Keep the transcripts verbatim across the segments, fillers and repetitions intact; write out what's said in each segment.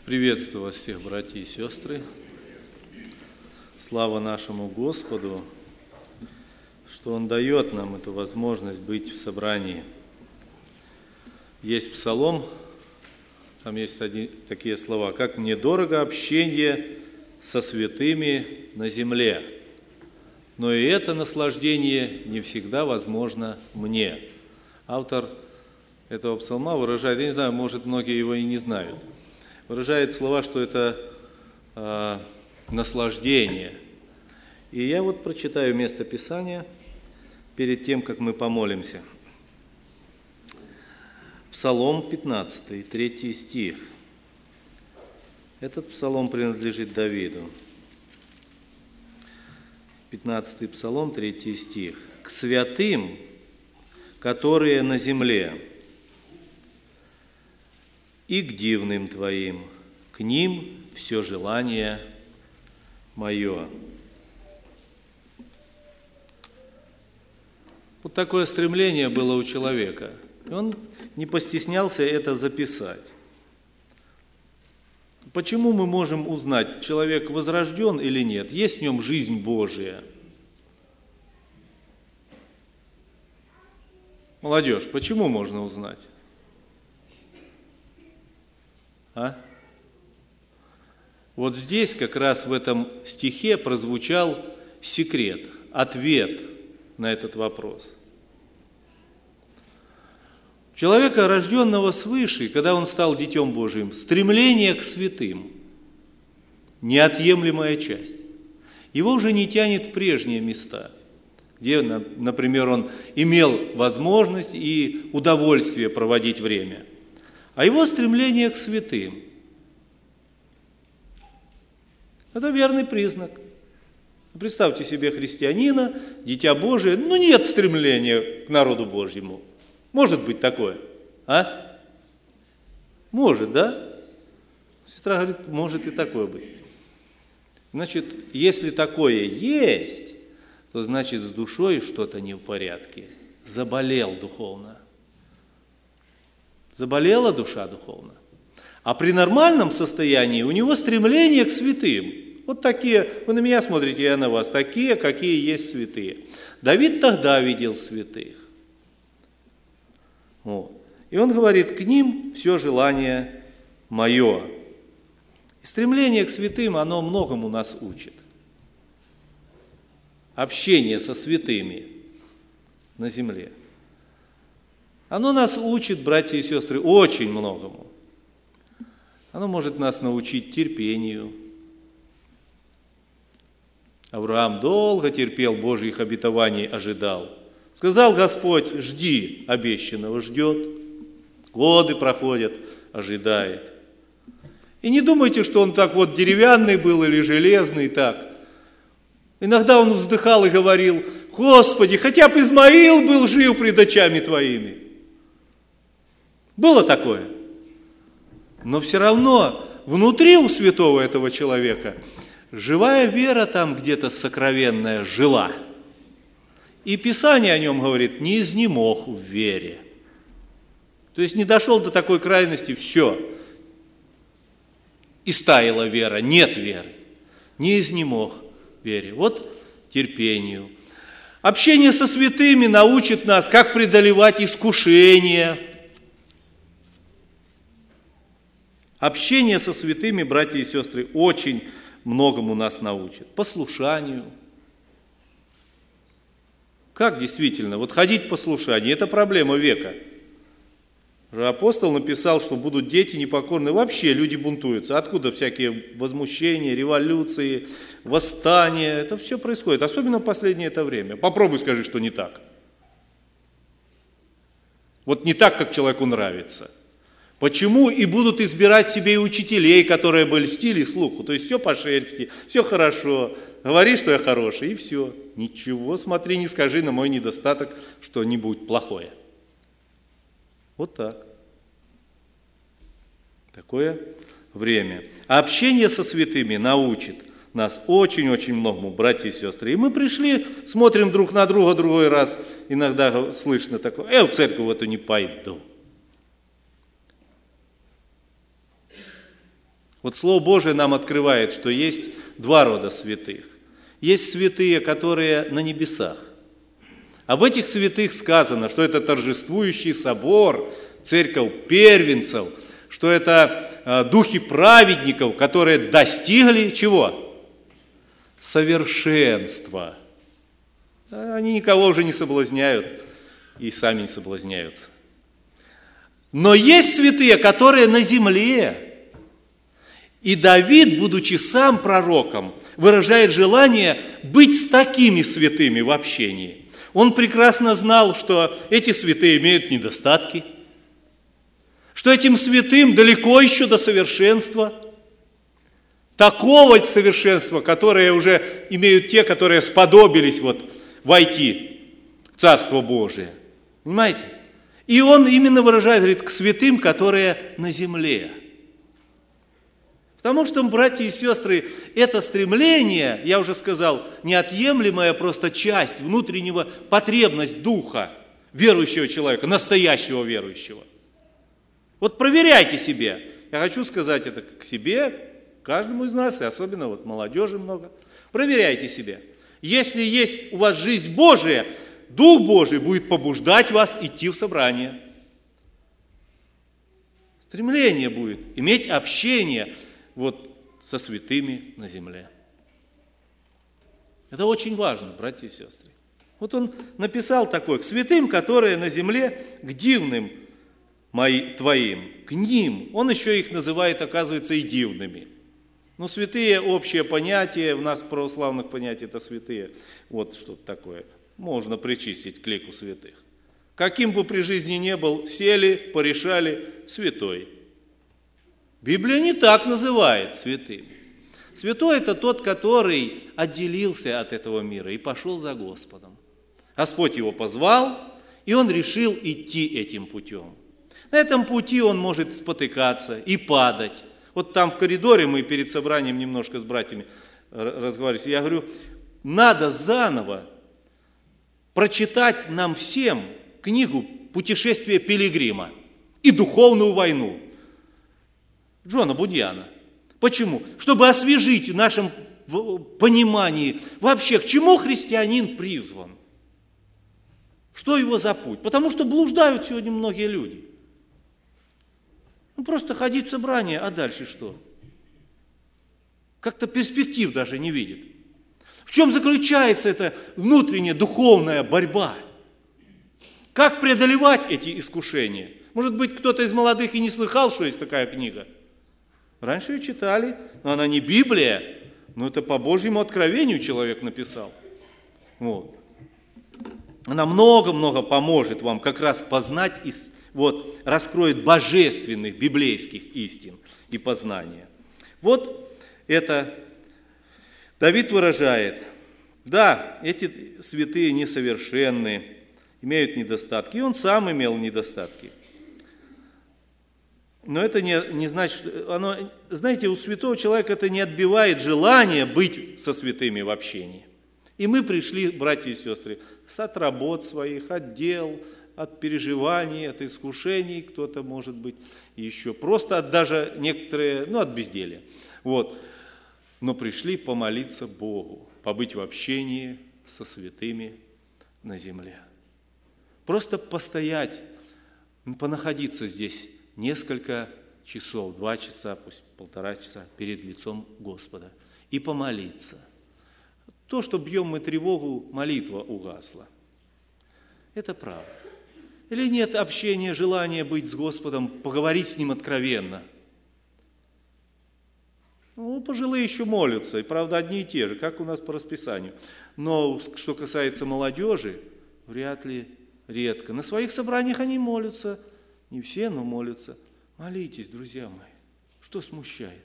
Приветствую вас всех, братья и сестры. Слава нашему Господу, что Он дает нам эту возможность быть в собрании. Есть псалом, там есть один, такие слова: «Как мне дорого общение со святыми на земле, но и это наслаждение не всегда возможно мне». Автор этого псалма выражает, я не знаю, может, многие его и не знают, выражает слова, что это э, наслаждение. И я вот прочитаю место Писания перед тем, как мы помолимся. Псалом пятнадцатый, третий стих. Этот псалом принадлежит Давиду. пятнадцатый псалом, третий стих. «К святым, которые на земле, и к дивным Твоим, к ним все желание мое». Вот такое стремление было у человека. И он не постеснялся это записать. Почему мы можем узнать, человек возрожден или нет? Есть в нем жизнь Божия? Молодежь, почему можно узнать? А? Вот здесь как раз в этом стихе прозвучал секрет, ответ на этот вопрос. Человека, рожденного свыше, когда он стал Детем Божиим, стремление к святым – неотъемлемая часть. Его уже не тянет в прежние места, где, например, он имел возможность и удовольствие проводить время. А его стремление к святым – это верный признак. Представьте себе христианина, дитя Божие, ну нет стремления к народу Божьему. Может быть такое, а? Может, да? Сестра говорит, может и такое быть. Значит, если такое есть, то значит с душой что-то не в порядке. Заболел духовно. Заболела душа духовно. А при нормальном состоянии у него стремление к святым. Вот такие, вы на меня смотрите, я на вас, такие, какие есть святые. Давид тогда видел святых. Вот. И он говорит, к ним все желание мое. И стремление к святым, оно многому нас учит. Общение со святыми на земле. Оно нас учит, братья и сестры, очень многому. Оно может нас научить терпению. Авраам долго терпел, Божьих обетований ожидал. Сказал Господь, жди обещанного, ждет. Годы проходят, ожидает. И не думайте, что он так вот деревянный был или железный, так. Иногда он вздыхал и говорил, Господи, хотя бы Измаил был жив пред очами Твоими. Было такое. Но все равно внутри у святого этого человека живая вера там где-то сокровенная жила. И Писание о нем говорит, не изнемог в вере. То есть не дошел до такой крайности, все. И стаяла вера, нет веры. Не изнемог в вере. Вот терпению. Общение со святыми научит нас, как преодолевать искушения. Общение со святыми, братья и сестры, очень многому нас научит. Послушанию. Как действительно? Вот ходить в послушании – это проблема века. Апостол написал, что будут дети непокорны. Вообще люди бунтуются. Откуда всякие возмущения, революции, восстания? Это все происходит, особенно в последнее это время. Попробуй скажи, что не так. Вот не так, как человеку нравится. Почему и будут избирать себе и учителей, которые бы льстили слуху? То есть все по шерсти, все хорошо. Говори, что я хороший, и все. Ничего, смотри, не скажи на мой недостаток что-нибудь плохое. Вот так. Такое время. А общение со святыми научит нас очень-очень многому, братья и сестры. И мы пришли, смотрим друг на друга другой раз. Иногда слышно такое, э, в церковь в эту не пойду. Вот Слово Божие нам открывает, что есть два рода святых. Есть святые, которые на небесах. Об этих святых сказано, что это торжествующий собор, церковь первенцев, что это духи праведников, которые достигли чего? Совершенства. Они никого уже не соблазняют и сами не соблазняются. Но есть святые, которые на земле. И Давид, будучи сам пророком, выражает желание быть с такими святыми в общении. Он прекрасно знал, что эти святые имеют недостатки, что этим святым далеко еще до совершенства, такого совершенства, которое уже имеют те, которые сподобились вот войти в Царство Божие. Понимаете? И он именно выражает, говорит, к святым, которые на земле. Потому что, братья и сестры, это стремление, я уже сказал, неотъемлемая просто часть внутреннего потребность духа верующего человека, настоящего верующего. Вот проверяйте себе. Я хочу сказать это к себе, каждому из нас, и особенно вот молодежи много. Проверяйте себе. Если есть у вас жизнь Божия, Дух Божий будет побуждать вас идти в собрание. Стремление будет иметь общение вот со святыми на земле. Это очень важно, братья и сестры. Вот он написал такое: к святым, которые на земле, к дивным мои, твоим, к ним. Он еще их называет, оказывается, и дивными. Ну, святые – общее понятие, у нас православных понятий это святые. Вот что-то такое. Можно причислить к лику святых. Каким бы при жизни не был, сели, порешали, святой. Библия не так называет святым. Святой – это тот, который отделился от этого мира и пошел за Господом. Господь его позвал, и он решил идти этим путем. На этом пути он может спотыкаться и падать. Вот там в коридоре мы перед собранием немножко с братьями разговаривали. Я говорю, надо заново прочитать нам всем книгу «Путешествие пилигрима» и «Духовную войну» Джона Буньяна. Почему? Чтобы освежить в нашем понимании вообще, к чему христианин призван. Что его за путь? Потому что блуждают сегодня многие люди. Ну, просто ходить в собрание, а дальше что? Как-то перспектив даже не видит. В чем заключается эта внутренняя духовная борьба? Как преодолевать эти искушения? Может быть, кто-то из молодых и не слыхал, что есть такая книга. Раньше ее читали, но она не Библия, но это по Божьему откровению человек написал. Вот. Она много-много поможет вам как раз познать, и, вот, раскроет божественных библейских истин и познания. Вот это Давид выражает. Да, эти святые несовершенны, имеют недостатки, и он сам имел недостатки. Но это не, не значит, что оно, знаете, у святого человека это не отбивает желание быть со святыми в общении. И мы пришли, братья и сестры, от работ своих, от дел, от переживаний, от искушений, кто-то, может быть, еще просто от даже некоторые, ну, от безделья. Вот. Но пришли помолиться Богу, побыть в общении со святыми на земле. Просто постоять, понаходиться здесь несколько часов, два часа, пусть полтора часа перед лицом Господа и помолиться. То, что бьем мы тревогу, молитва угасла. Это правда. Или нет общения, желания быть с Господом, поговорить с Ним откровенно? Ну, пожилые еще молятся, и правда одни и те же, как у нас по расписанию. Но что касается молодежи, вряд ли, редко. На своих собраниях они молятся. Не все, но молятся. Молитесь, друзья мои. Что смущает?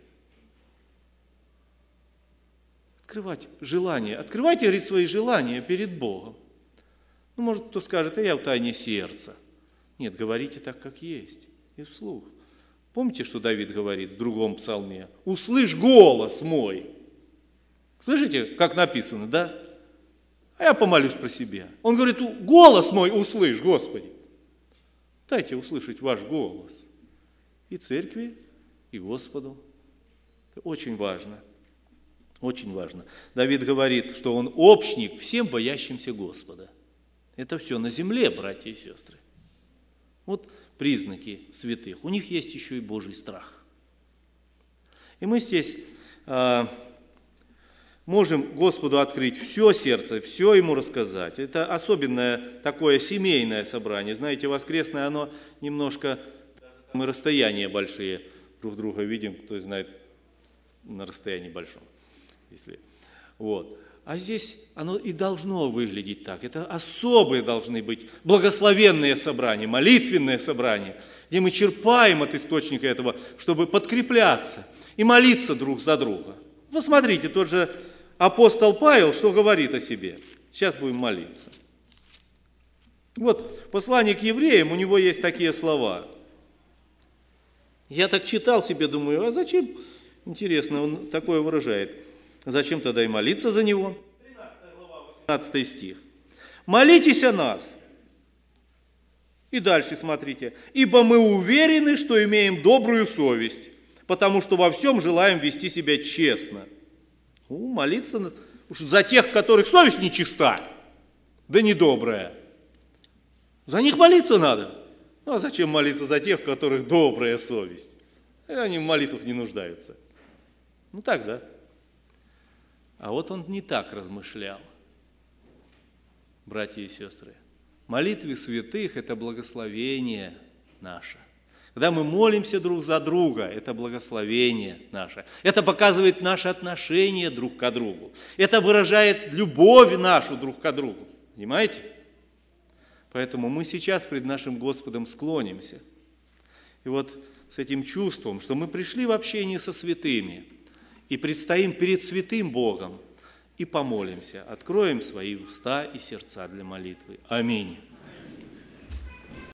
Открывать желания. Открывайте, говорит, свои желания перед Богом. Ну, может, кто скажет, а я в тайне сердца. Нет, говорите так, как есть. И вслух. Помните, что Давид говорит в другом псалме? «Услышь голос мой». Слышите, как написано, да? А я помолюсь про себя. Он говорит, голос мой услышь, Господи. Дайте услышать ваш голос и церкви, и Господу. Очень важно. Очень важно. Давид говорит, что он общник всем боящимся Господа. Это все на земле, братья и сестры. Вот признаки святых. У них есть еще и Божий страх. И мы здесь а, можем Господу открыть все сердце, все Ему рассказать. Это особенное такое семейное собрание. Знаете, воскресное, оно немножко, мы расстояния большие друг друга видим, кто знает, на расстоянии большом. Если, вот. А здесь оно и должно выглядеть так. Это особые должны быть благословенные собрания, молитвенные собрания, где мы черпаем от источника этого, чтобы подкрепляться и молиться друг за друга. Посмотрите, тот же апостол Павел, что говорит о себе. Сейчас будем молиться. Вот послание к евреям, у него есть такие слова. Я так читал себе, думаю, а зачем, интересно, он такое выражает. Зачем тогда и молиться за него? тринадцатая глава, восемнадцатый стих. «Молитесь о нас». И дальше смотрите. «Ибо мы уверены, что имеем добрую совесть, потому что во всем желаем вести себя честно». Ну, молиться уж за тех, которых совесть нечиста, да недобрая. За них молиться надо. Ну, а зачем молиться за тех, у которых добрая совесть? Они в молитвах не нуждаются. Ну так, да? А вот он не так размышлял, братья и сестры. Молитвы святых – это благословение наше. Когда мы молимся друг за друга, это благословение наше. Это показывает наше отношение друг к другу. Это выражает любовь нашу друг к другу. Понимаете? Поэтому мы сейчас пред нашим Господом склонимся. И вот с этим чувством, что мы пришли в общение со святыми, и предстоим перед святым Богом, и помолимся, откроем свои уста и сердца для молитвы. Аминь.